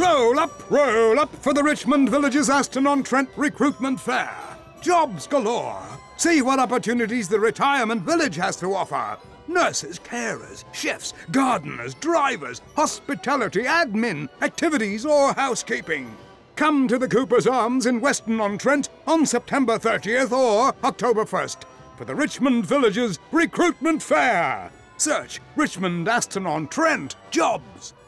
Roll up for the Richmond Villages Aston-on-Trent Recruitment Fair. Jobs galore. See what opportunities the retirement village has to offer. Nurses, carers, chefs, gardeners, drivers, hospitality, admin, activities or housekeeping. Come to the Cooper's Arms in Weston-on-Trent on September 30th or October 1st for the Richmond Villages Recruitment Fair. Search Richmond Aston-on-Trent Jobs.